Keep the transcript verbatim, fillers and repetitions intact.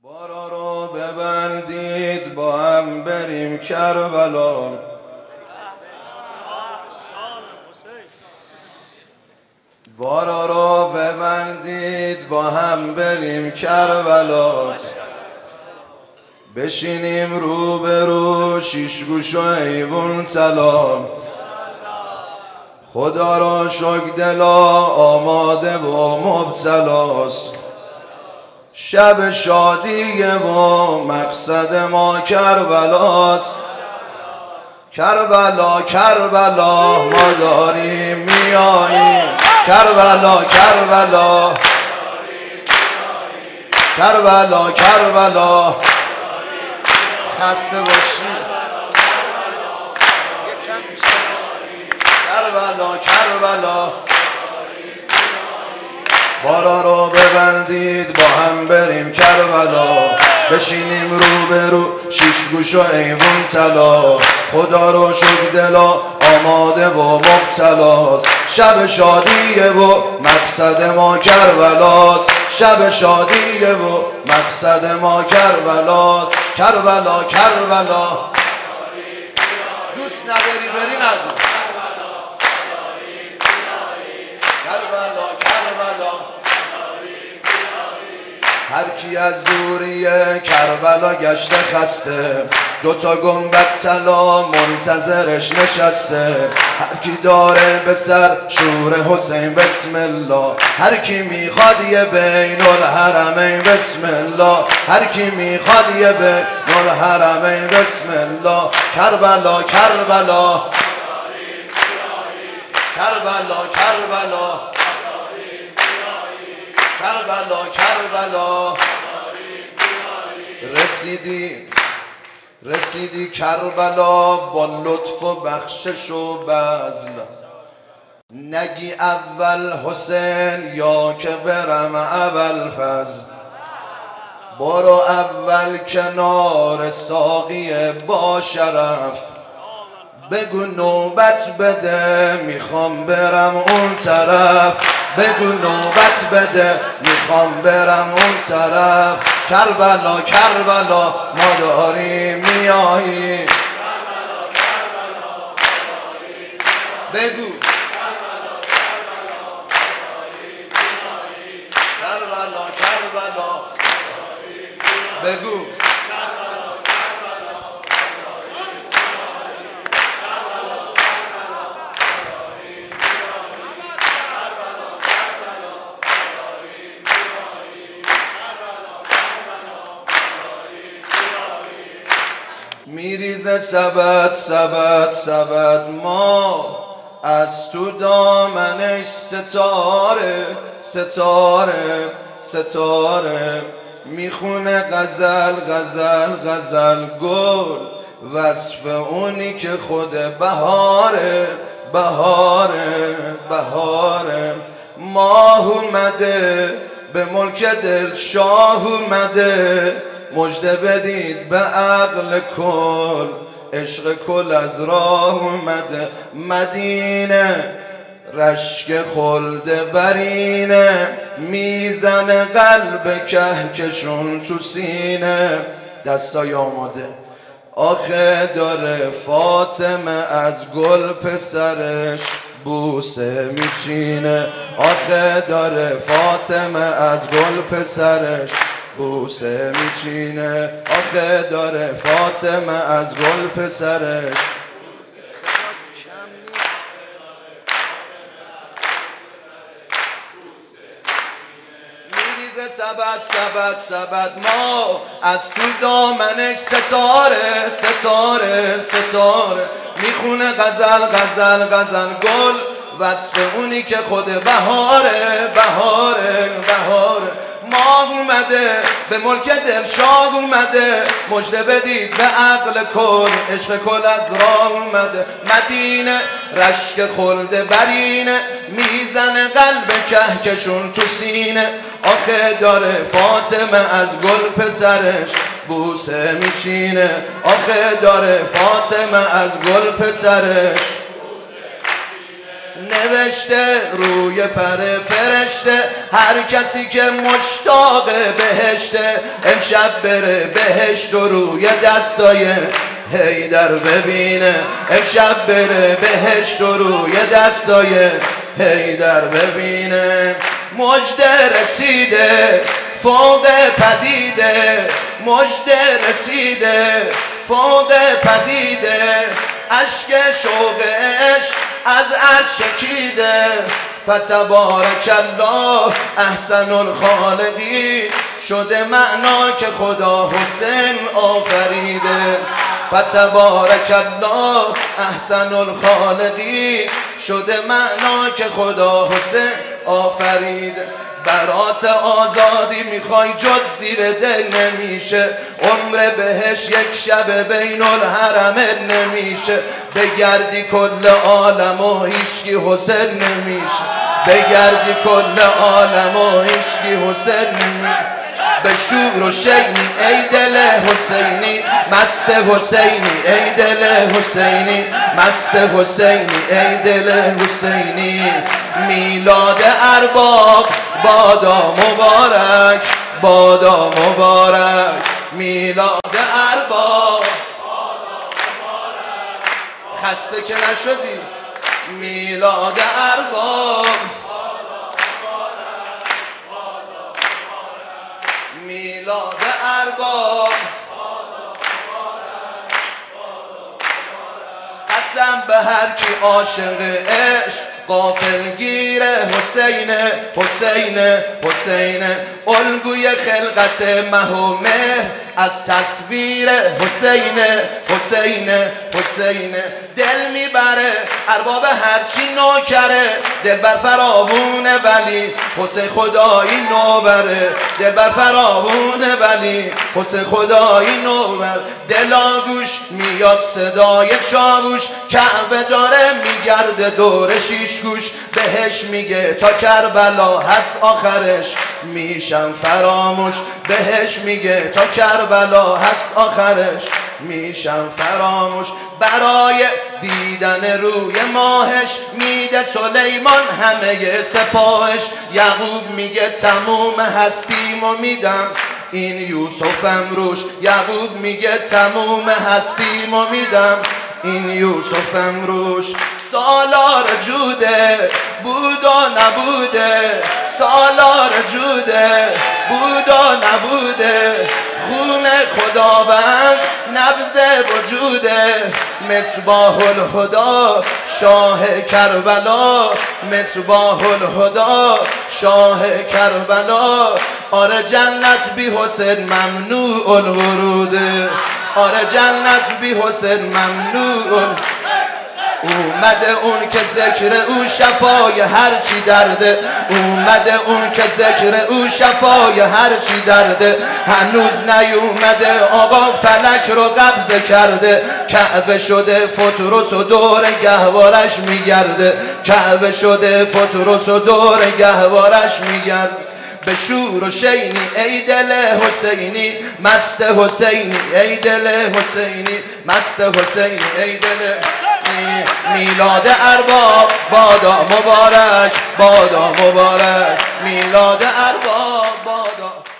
بارا رو ببندید با هم بریم کربلا. بارا رو ببندید با هم بریم کربلا. بشینیم رو به رو شیش گوش و ایوون طلا. خدا را شکر دلا آماده و مبتلاست. شب شادیه و مقصد ما کربلاست. کربلا کربلا ما داریم میاییم. کربلا کربلا کربلا کربلا خسته باشی کربلا کربلا. بارا رو ببندید با هم بریم کربلا. بشینیم رو به رو شیش گوش و ایوون طلا. خدا رو شکر دلا آماده و مبتلاست. شب شادیه و مقصد ما کربلاست. شب شادیه و مقصد ما کربلاست. کربلا کربلا دوست نداری بری نگو. کربلا کربلا هر کی از دوری کربلا گشته خسته. دوتا گنبد طلا منتظرش نشسته. هر کی داره به سر شور حسین بسم الله. هر کی میخواد یه بین الحرمین بسم الله. هر کی میخواد یه بین الحرمین بسم الله. کربلا کربلا کربلا کربلا کربلا کربلا. رسیدی رسیدی کربلا با لطف و بخشش و بذل. نگی اول حسین یا که برم ابوالفضل. برو اول کنار ساقی با شرف. بگو نوبت بده میخوام برم اون طرف. بگو نوبت بده میخوام برم اون طرف. کربلا کربلا ما داریم میاییم. بگو کربلا کربلا بگو میریزه سبد سبد سبد ما از تو دامنش ستاره ستاره ستاره. میخونه غزل غزل غزل گل. وصف اونی که خود بهاره بهاره بهاره. ماه اومده به ملک دل شاه اومده. مژده بدید به عقل کل. عشق کل از راه اومده. مدینه رشک خلد برینه. میزنه قلب کهکشون تو سینه. دستای آماده آخه داره فاطمه از گل پسرش بوسه میچینه. آخه داره فاطمه از گل پسرش بوسه میچینه. آخه داره فاطمه از گل پسرش. میریزه سبد سبد سبد ما از تو دامنش ستاره ستاره ستاره. میخونه غزل غزل غزل گل. وصف اونی که خود بهاره بهاره بهاره. ماه اومده به ملک دل شاه اومده. مژده بدید به عقل کل. عشق کل از راه اومده. مدینه رشک خلد برینه. میزنه قلب کهکشون تو سینه. آخه داره فاطمه از گل پسرش بوسه میچینه. آخه داره فاطمه از گل پسرش نوشته روی پر فرشته هر کسی که مشتاق بهشته امشب بره بهشت و روی دستای حیدر ببینه، امشب بره بهشت و روی دستای حیدر ببینه. مژده رسیده فوق پدیده، مژده رسیده فوق پدیده، اشک شوقش از عرش چکیده. فتبارک الله احسن الخالقین، شده معنا که خدا حسین آفریده. فتبارک الله احسن الخالقین، شده معنا که خدا حسین آفریده. برات آزادی میخوای جز زیر دل نمیشه، عمر بهش یک شب بین الحرم نمیشه. بگردی کل عالم و هیچکی حسین نمیشه، بگردی کل عالم و هیچکی حسین نمیشه. به شور و شینی ای دل حسینی، مست حسینی ای دل حسینی، مست حسینی ای دل حسینی. میلاد ارباب بادا مبارک، بادا مبارک، میلاد ارباب خسته که نشدی. میلاد ارباب میلاد ارباب قسم به هر کی عاشق عشق غافلگیر حسین، حسین، حسین. الگوی خلقت مه و مهر از تصویر حسین، حسین، حسین. دل میبره ارباب هرچی نوکره، دل بر فراوونه ولی حسین خدایی نوبره. دل بر فراوونه ولی حسین خدایی نوبره. دلاگوش میاد صدای چاووش، کعبه داره میگرده دور شیش گوش. بهش میگه تا کربلا هست آخرش میشم فراموش، بهش میگه تا کربلا هست آخرش میشم فراموش. برای دیدن روی ماهش میده سلیمان همه سپاهش. یعقوب میگه تموم هستیمو میدم این یوسفم روش، یعقوب میگه تموم هستیمو میدم این یوسفم روش. سالار جوده بود و نبوده، سالار جوده بود و نبوده. خون خداوند نبض وجوده، مصباح الهدا شاه کربلا، مصباح الهدا شاه کربلا. آره جنت بی حسین ممنوع الوروده، آره جنت بی حسین ممنوع. اومده اون که ذکر او شفای هر چی درده، اومده اون که ذکر او شفای هر چی درده. هنوز نیومده آقا فلک رو قبضه کرده، کعبه شده فطرس و دور گهوارش میگرده، کعبه شده فطرس و دور گهوارش میگرده. به شور و شینی ای دل حسینی، مست حسینی ای دل حسینی، مست حسینی ای دل. میلاد ارباب بادا مبارک، بادا مبارک، میلاد ارباب بادا